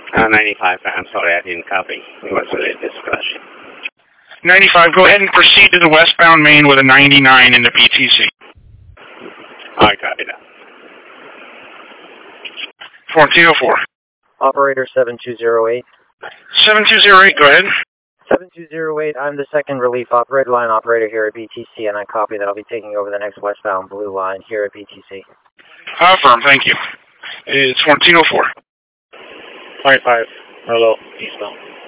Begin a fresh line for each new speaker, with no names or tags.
95, I'm sorry, I didn't copy. It was a little discussion.
95, go ahead and proceed to the westbound main with a 99 in the PTC.
I copy that.
1404.
Operator 7208.
7208, go ahead.
7208, I'm the second relief red line operator here at BTC, and I copy that I'll be taking over the next westbound blue line here at BTC.
Affirm, thank you. It's 1404.
55, hello, eastbound.